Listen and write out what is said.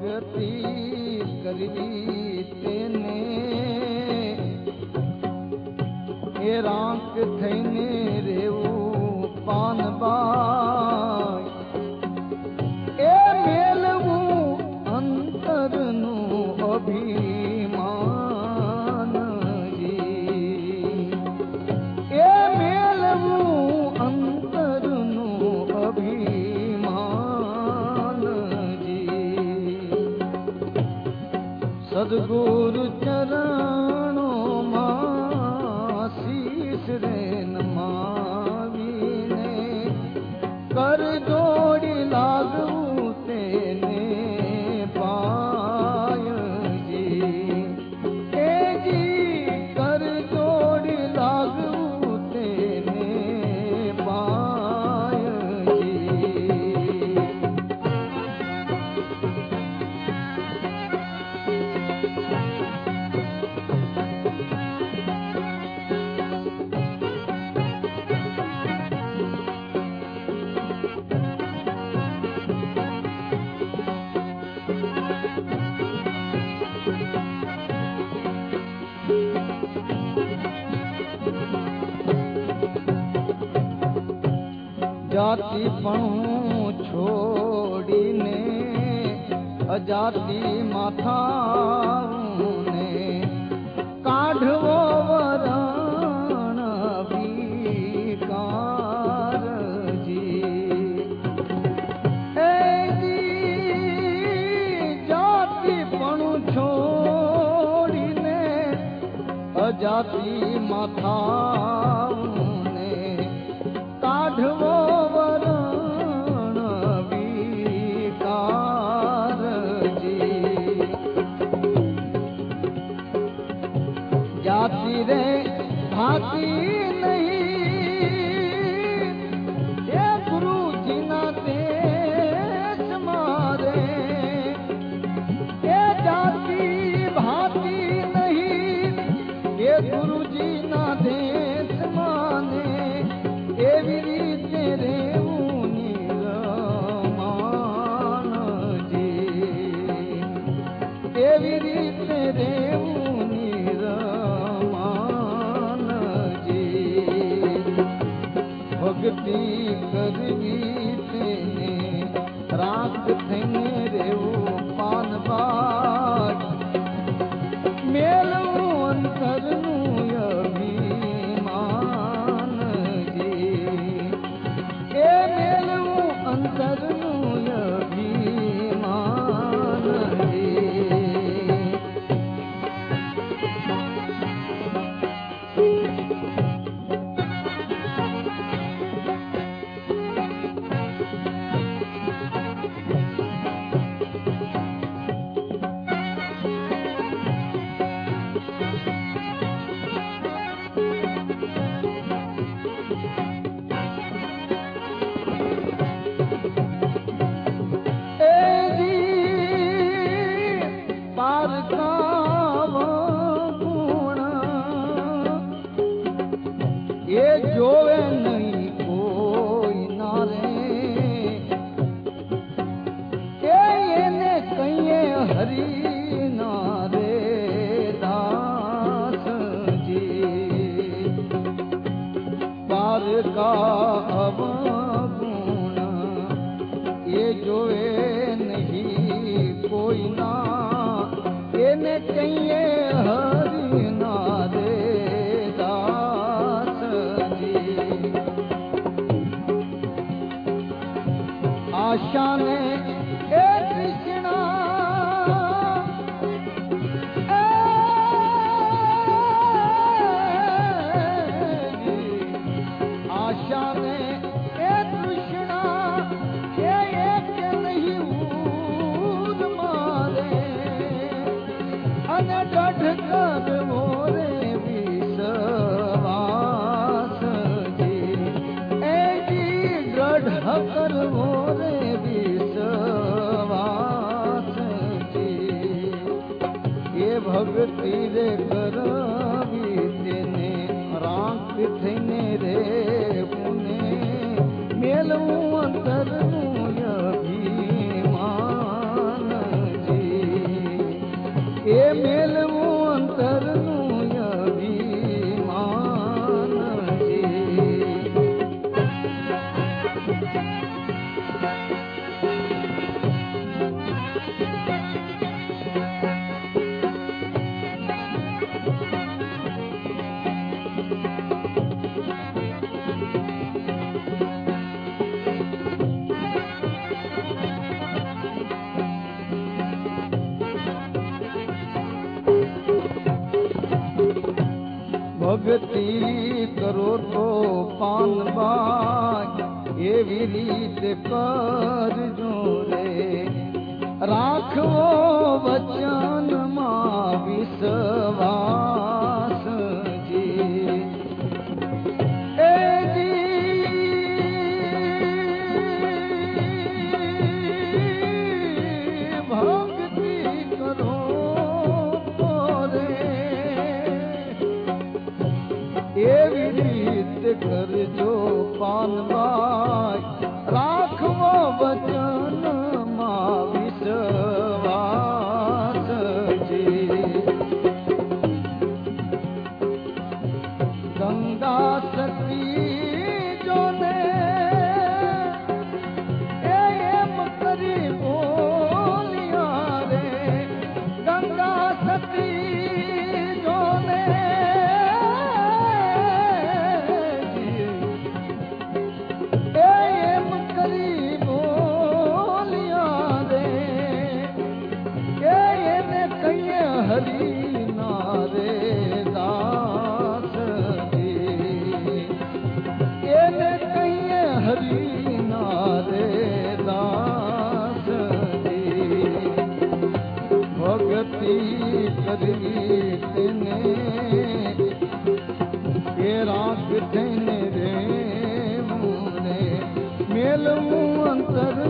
ભક્તિ કરવી તેને એ રાંક થઈને રેવું પાનબાઈ એ મેલવું અંતરનું અભિમાનજી એ મેલવું અંતરનું અભિમાનજી સદગુરુ ચરણોમાં શીશ રે નમાવીને કર જોડી લાગવું તેને પાયજી એજી કર જોડી લાગવું તેને પાયજી જાતિ પણ છોડીને અજાતિ માથાને કાઢવો વરણ વિકારજી જાતિ પણ છોડીને અજાતિ માથાને કાઢવો જાતિ રે ભાતી નહીં એ ગુરુજીના દેશ મારે એ જાતિ ભાતી નહીં એ ગુરુજીના દેશ માને એવી રીતે રેવું નિરમાનજી એવી રીતે રેવું ભક્તિ કરવી તેને રાખ થઈને રેવું પાનબાટ મેલવું અંતરનું અભિમાનજી એ મેલવું અંતરનું અભિમાનજી એ જોવે નહીં કોઈ ના રે એને કહીએ હરી ના રે દાસજી પારકા અવગુણ એ જોવે નહીં કોઈ ના એને કહીએ હરી ના રે આશાને એ કૃષ્ણ આશાને એ કૃષ્ણ એ એક નહીં ઉદ મારે અને દઢ કરવો રે વિશ્વાસજી એજી દઢ કરવો રે ભક્તિ રે કરવી તેને રાંક થઈને રે પુને મેલવું અંતરનું અભિમાનજી કરો તો પાનબાઈ એવી રીતે કરજો રે રાખવો વચનમાં વિશ્વાસ જી એ ભક્તિ કરો એવી રીતે કરજો પાનબાઈ રાખવો વચનમાં વિશ્વાસ જી ગંગા સતી જોને એમ કરી બોલ્યા રે ગંગા સતી જોને હરી નારે દાસ એને કહીએ હરી નારે દાસ ભક્તિ કરવી તેને એ રાખ થઈને રે મેલવું અંતર